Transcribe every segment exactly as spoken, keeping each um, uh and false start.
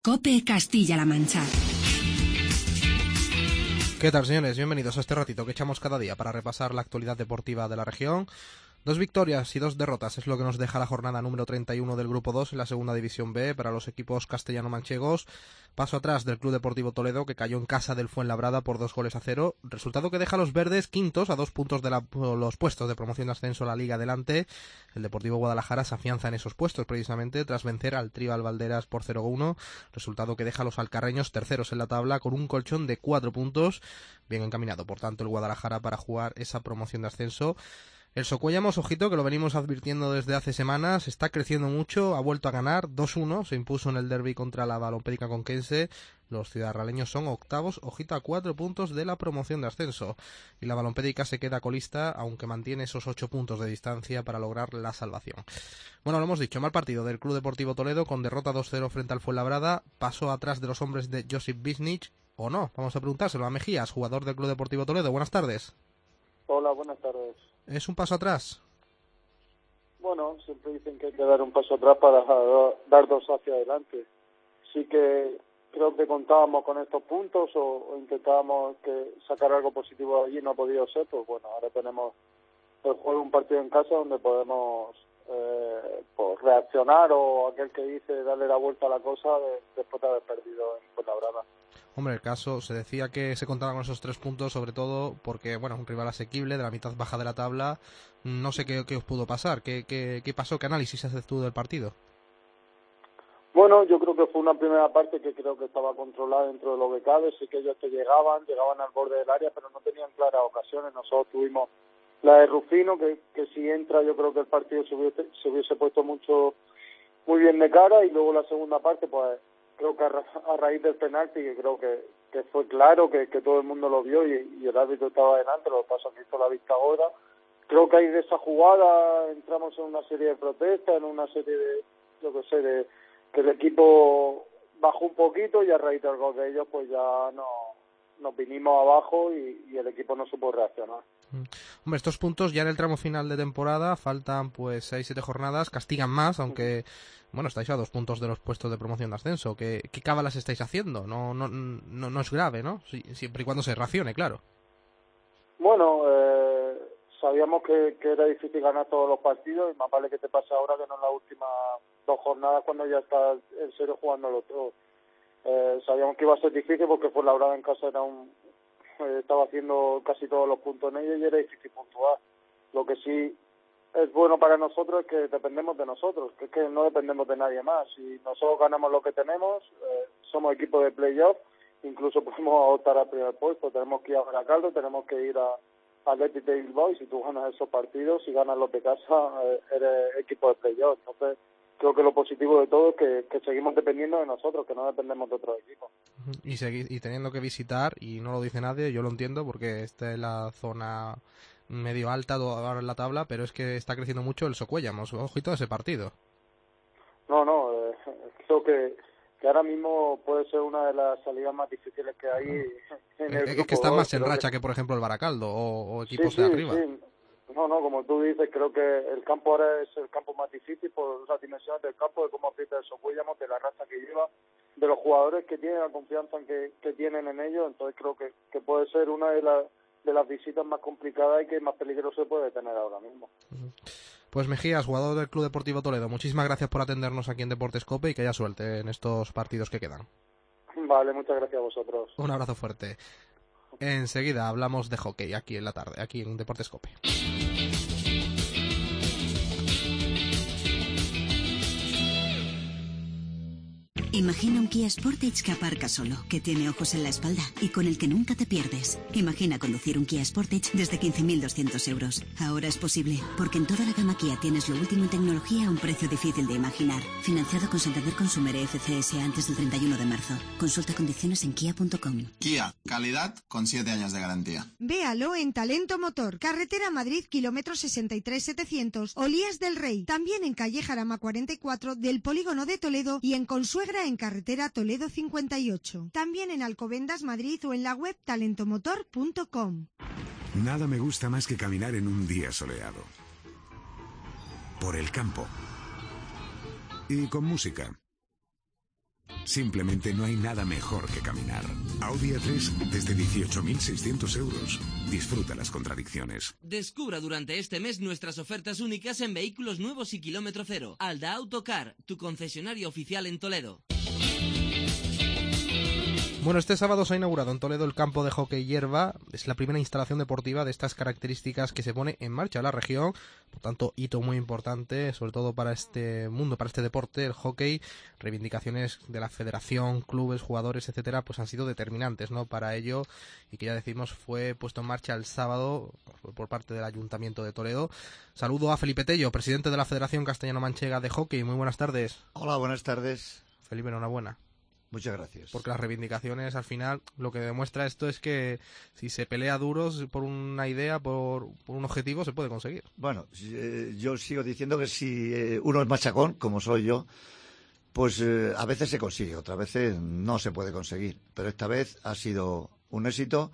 COPE Castilla-La Mancha. ¿Qué tal, señores? Bienvenidos a este ratito que echamos cada día para repasar la actualidad deportiva de la región. Dos victorias y dos derrotas es lo que nos deja la jornada número treinta y uno del Grupo dos en la Segunda División B para los equipos castellano-manchegos. Paso atrás del Club Deportivo Toledo, que cayó en casa del Fuenlabrada por dos goles a cero. Resultado que deja a los verdes quintos a dos puntos de la, los puestos de promoción de ascenso a la Liga adelante. El Deportivo Guadalajara se afianza en esos puestos precisamente tras vencer al Tribal Valderas por cero a uno. Resultado que deja a los alcarreños terceros en la tabla con un colchón de cuatro puntos. Bien encaminado, por tanto, el Guadalajara para jugar esa promoción de ascenso. El Socuellamos, ojito, que lo venimos advirtiendo desde hace semanas, está creciendo mucho, ha vuelto a ganar dos uno, se impuso en el derbi contra la Balompédica Conquense. Los ciudadraleños son octavos, ojito, a cuatro puntos de la promoción de ascenso. Y la Balompédica se queda colista, aunque mantiene esos ocho puntos de distancia para lograr la salvación. Bueno, lo hemos dicho, mal partido del Club Deportivo Toledo con derrota dos cero frente al Fuenlabrada, pasó atrás de los hombres de Josip Bisnich, o no, vamos a preguntárselo a Mejías, jugador del Club Deportivo Toledo. Buenas tardes. Hola, buenas tardes. ¿Es un paso atrás? Bueno, siempre dicen que hay que dar un paso atrás para dar dos hacia adelante. Sí que creo que contábamos con estos puntos o, o intentábamos que sacar algo positivo de allí, no ha podido ser, pues bueno, ahora tenemos el juego, un partido en casa donde podemos eh, pues reaccionar, o aquel que dice darle la vuelta a la cosa de, después de haber perdido en Fuenlabrada. Hombre, el caso, se decía que se contaba con esos tres puntos, sobre todo porque, bueno, un rival asequible de la mitad baja de la tabla. No sé qué, qué os pudo pasar, qué, qué, qué pasó, qué análisis haces tú del partido. Bueno, yo creo que fue una primera parte que creo que estaba controlada dentro de lo que cabe. Sí que ellos te llegaban, llegaban al borde del área, pero no tenían claras ocasiones. Nosotros tuvimos la de Rufino, que, que si entra yo creo que el partido se hubiese, se hubiese puesto mucho muy bien de cara, y luego la segunda parte, pues creo que a, ra a raíz del penalti, que creo que, que fue claro, que, que todo el mundo lo vio y, y el árbitro estaba delante, lo que pasa que hizo la vista gorda. Creo que ahí de esa jugada entramos en una serie de protestas, en una serie de, yo qué sé, de que el equipo bajó un poquito, y a raíz del gol de ellos pues ya no, nos vinimos abajo y, y el equipo no supo reaccionar. Hombre, estos puntos ya en el tramo final de temporada, faltan pues seis siete jornadas, castigan más, aunque bueno, estáis a dos puntos de los puestos de promoción de ascenso. ¿Qué, qué cábalas estáis haciendo? No, no, no, no es grave, ¿no? Sí, siempre y cuando se racione, claro. Bueno, eh, sabíamos que, que era difícil ganar todos los partidos, y más vale que te pase ahora que no en las últimas dos jornadas, cuando ya estás en serio jugando los dos. Eh, sabíamos que iba a ser difícil porque Fuenlabrada en casa era un eh, estaba haciendo casi todos los puntos en ellos y era difícil puntuar. Lo que sí es bueno para nosotros es que dependemos de nosotros, que es que no dependemos de nadie más. Si nosotros ganamos lo que tenemos, eh, somos equipo de playoff, incluso podemos optar al primer puesto. Tenemos que ir a Baracaldo, tenemos que ir a Athletic de Bilbao, y si tú ganas esos partidos, si ganas los de casa, eh, eres equipo de playoff. Entonces creo que lo positivo de todo es que, que seguimos dependiendo de nosotros, que no dependemos de otros equipos. Y, seguir, y teniendo que visitar, y no lo dice nadie, yo lo entiendo, porque esta es la zona medio alta ahora en la tabla, pero es que está creciendo mucho el Socuellamos. Ojito a ese partido. No, no, eh, creo que, que ahora mismo puede ser una de las salidas más difíciles que hay en el es, grupo. Es que está más en creo racha que... que, por ejemplo, el Baracaldo o, o equipos sí, sí, de arriba. Sí. No, no, como tú dices, creo que el campo ahora es el campo más difícil por las dimensiones del campo, de cómo aprieta el Socuellamos, de la raza que lleva, de los jugadores que tienen, la confianza en que, que tienen en ellos. Entonces creo que, que puede ser una de, la, de las visitas más complicadas y que más peligro se puede tener ahora mismo. Pues Mejías, jugador del Club Deportivo Toledo, muchísimas gracias por atendernos aquí en Deportes COPE y que haya suerte en estos partidos que quedan. Vale, muchas gracias a vosotros. Un abrazo fuerte. Enseguida hablamos de hockey aquí en la tarde, aquí en Deportes COPE. Imagina un Kia Sportage que aparca solo, que tiene ojos en la espalda y con el que nunca te pierdes. Imagina conducir un Kia Sportage desde quince mil doscientos euros. Ahora es posible, porque en toda la gama Kia tienes lo último en tecnología a un precio difícil de imaginar. Financiado con Santander Consumer F C S antes del treinta y uno de marzo. Consulta condiciones en kia punto com. Kia, calidad con siete años de garantía. Véalo en Talento Motor, carretera Madrid, kilómetro sesenta y tres setecientos, Olías del Rey. También en calle Jarama cuarenta y cuatro del Polígono de Toledo, y en Consuegra en carretera Toledo cincuenta y ocho. También en Alcobendas, Madrid, o en la web talentomotor punto com. Nada me gusta más que caminar en un día soleado. Por el campo. Y con música. Simplemente no hay nada mejor que caminar. Audi A tres desde dieciocho mil seiscientos euros. Disfruta las contradicciones. Descubra durante este mes nuestras ofertas únicas en vehículos nuevos y kilómetro cero. Alda Autocar, tu concesionario oficial en Toledo. Bueno, este sábado se ha inaugurado en Toledo el campo de hockey hierba. Es la primera instalación deportiva de estas características que se pone en marcha en la región. Por tanto, hito muy importante, sobre todo para este mundo, para este deporte, el hockey. Reivindicaciones de la federación, clubes, jugadores, etcétera, pues han sido determinantes, ¿no? Para ello, y que ya decimos fue puesto en marcha el sábado por parte del Ayuntamiento de Toledo. Saludo a Felipe Tello, presidente de la Federación Castellano-Manchega de Hockey. Muy buenas tardes. Hola, buenas tardes. Felipe, enhorabuena. Muchas gracias. Porque las reivindicaciones, al final, lo que demuestra esto es que si se pelea duros por una idea, por, por un objetivo, se puede conseguir. Bueno, eh, yo sigo diciendo que si eh, uno es machacón, como soy yo, pues eh, a veces se consigue, otras veces no se puede conseguir. Pero esta vez ha sido un éxito.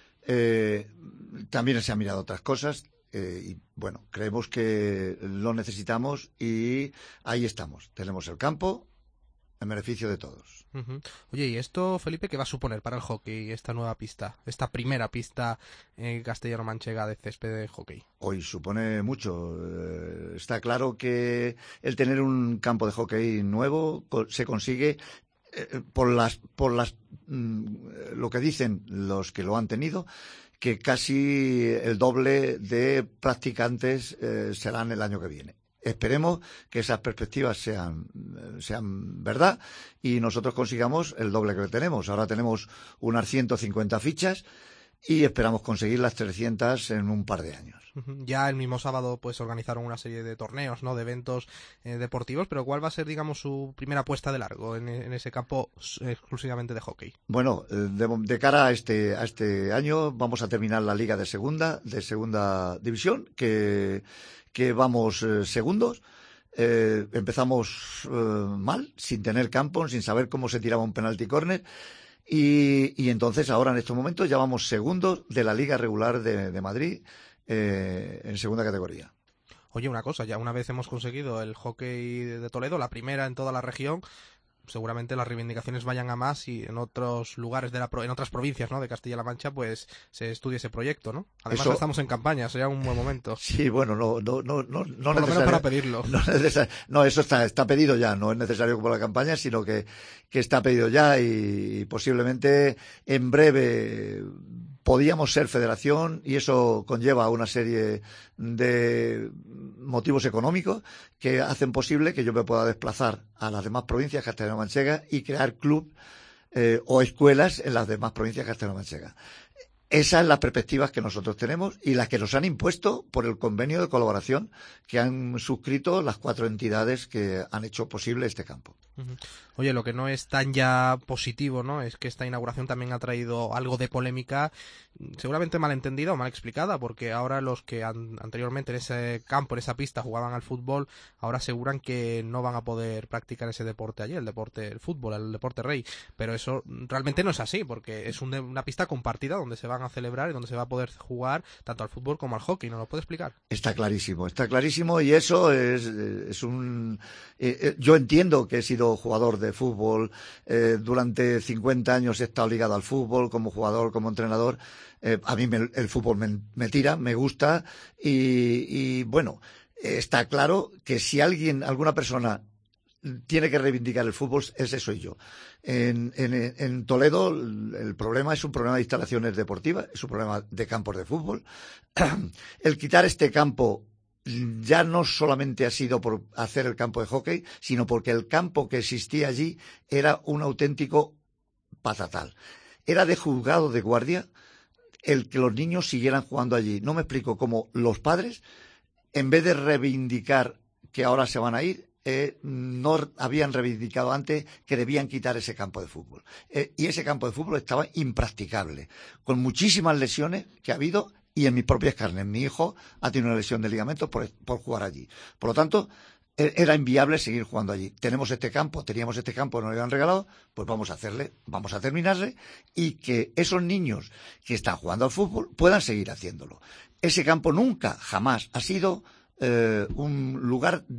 Eh, también se han mirado otras cosas. Eh, y bueno, creemos que lo necesitamos y ahí estamos. Tenemos el campo en beneficio de todos. Uh-huh. Oye, ¿y esto, Felipe, qué va a suponer para el hockey esta nueva pista, esta primera pista eh, castellano-manchega de césped de hockey? Hoy supone mucho. Eh, está claro que el tener un campo de hockey nuevo co- se consigue eh, por las, por las, mm, lo que dicen los que lo han tenido, que casi el doble de practicantes eh, serán el año que viene. Esperemos que esas perspectivas sean, sean verdad y nosotros consigamos el doble que tenemos. Ahora tenemos unas ciento cincuenta fichas y esperamos conseguir las trescientas en un par de años. Ya el mismo sábado pues organizaron una serie de torneos, ¿no? De eventos eh, deportivos, pero ¿cuál va a ser, digamos, su primera puesta de largo en, en ese campo exclusivamente de hockey? Bueno, de, de cara a este, a este año vamos a terminar la liga de segunda, de segunda división, que... que vamos eh, segundos, eh, empezamos eh, mal, sin tener campo, sin saber cómo se tiraba un penalti córner, y, y entonces ahora en estos momentos ya vamos segundos de la Liga Regular de, de Madrid eh, en segunda categoría. Oye, una cosa, ya una vez hemos conseguido el hockey de Toledo, la primera en toda la región, seguramente las reivindicaciones vayan a más y en otros lugares de la en otras provincias, ¿no? De Castilla-La Mancha, pues se estudie ese proyecto, ¿no? Además Eso... estamos en campaña, sería un buen momento. Sí, bueno, no, no, no, no, no por lo menos para pedirlo. No, neces... no, eso está, está pedido ya, no es necesario como la campaña, sino que, que está pedido ya y, y posiblemente en breve podíamos ser federación y eso conlleva una serie de motivos económicos que hacen posible que yo me pueda desplazar a las demás provincias castellano-manchegas y crear club eh, o escuelas en las demás provincias castellano-manchegas. Esas son las perspectivas que nosotros tenemos y las que nos han impuesto por el convenio de colaboración que han suscrito las cuatro entidades que han hecho posible este campo. Uh-huh. Oye, lo que no es tan ya positivo, ¿no? Es que esta inauguración también ha traído algo de polémica, seguramente mal entendida o mal explicada, porque ahora los que han, anteriormente en ese campo, en esa pista, jugaban al fútbol, ahora aseguran que no van a poder practicar ese deporte allí, el deporte, el fútbol, el deporte rey. Pero eso realmente no es así, porque es un de, una pista compartida donde se van a celebrar y donde se va a poder jugar tanto al fútbol como al hockey. ¿No lo puede explicar? Está clarísimo, está clarísimo y eso es, es un... Eh, yo entiendo que he sido jugador de fútbol, eh, durante cincuenta años he estado ligado al fútbol como jugador, como entrenador. Eh, a mí me, el fútbol me, me tira, me gusta y, y bueno, está claro que si alguien, alguna persona tiene que reivindicar el fútbol, ese soy yo. En, en, en Toledo el problema es un problema de instalaciones deportivas, es un problema de campos de fútbol. El quitar este campo ya no solamente ha sido por hacer el campo de hockey, sino porque el campo que existía allí era un auténtico patatal. Era de juzgado de guardia el que los niños siguieran jugando allí. No me explico cómo los padres, en vez de reivindicar que ahora se van a ir, eh, no habían reivindicado antes que debían quitar ese campo de fútbol. Eh, y ese campo de fútbol estaba impracticable, con muchísimas lesiones que ha habido. Y en mis propias carnes, mi hijo ha tenido una lesión de ligamentos por, por jugar allí. Por lo tanto, era inviable seguir jugando allí. Tenemos este campo, teníamos este campo, nos lo habían regalado, pues vamos a hacerle, vamos a terminarle y que esos niños que están jugando al fútbol puedan seguir haciéndolo. Ese campo nunca, jamás ha sido eh, un lugar de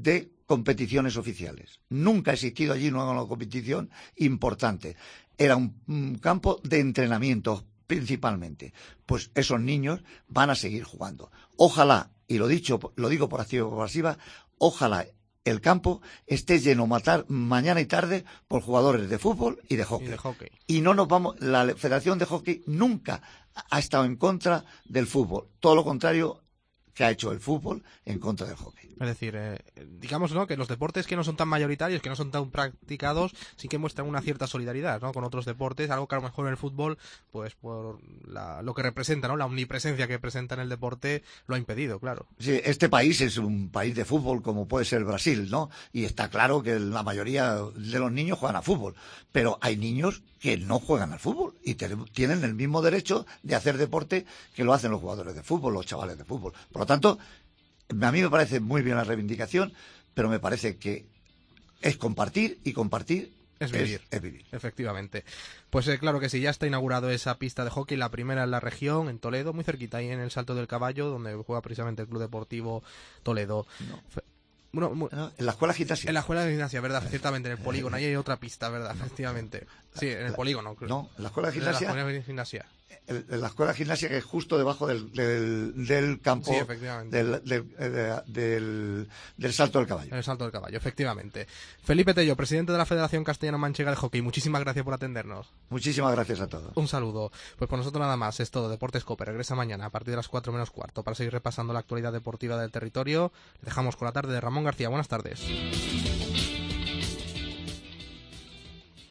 competiciones oficiales. Nunca ha existido allí una competición importante. Era un, un campo de entrenamiento principalmente. Pues esos niños van a seguir jugando. Ojalá, y lo dicho, lo digo por activa y por pasiva, ojalá el campo esté lleno matar mañana y tarde por jugadores de fútbol y de hockey. Y de hockey. Y no nos vamos, la Federación de Hockey nunca ha estado en contra del fútbol. Todo lo contrario que ha hecho el fútbol en contra del hockey. Es decir, eh, digamos, ¿no?, que los deportes que no son tan mayoritarios, que no son tan practicados, sí que muestran una cierta solidaridad, ¿no?, con otros deportes, algo que a lo mejor en el fútbol, pues por la, lo que representa, ¿no?, la omnipresencia que presenta en el deporte, lo ha impedido, claro. Sí, este país es un país de fútbol como puede ser Brasil, ¿no? Y está claro que la mayoría de los niños juegan a fútbol, pero hay niños que no juegan al fútbol y te, tienen el mismo derecho de hacer deporte que lo hacen los jugadores de fútbol, los chavales de fútbol. Por lo tanto, a mí me parece muy bien la reivindicación, pero me parece que es compartir y compartir es vivir. Es, es vivir. Efectivamente. Pues eh, claro que sí, ya está inaugurado esa pista de hockey, la primera en la región, en Toledo, muy cerquita, ahí en el Salto del Caballo, donde juega precisamente el Club Deportivo Toledo. No. Fe Bueno, mu no, en la escuela de gimnasia. En la escuela de gimnasia, verdad, ciertamente, en el polígono. Ahí hay otra pista, verdad, efectivamente. Sí, en el polígono. No, en la escuela de gimnasia. En la escuela de gimnasia. En la escuela de gimnasia que es justo debajo del, del, del campo, sí, efectivamente. Del, del, del, del, del Salto del Caballo. El Salto del Caballo, efectivamente. Felipe Tello, presidente de la Federación Castellano-Manchega de Hockey, muchísimas gracias por atendernos. Muchísimas gracias a todos. Un saludo. Pues por nosotros nada más, es todo. Deportes Cope regresa mañana a partir de las cuatro menos cuarto para seguir repasando la actualidad deportiva del territorio. Le dejamos con la tarde de Ramón García. Buenas tardes.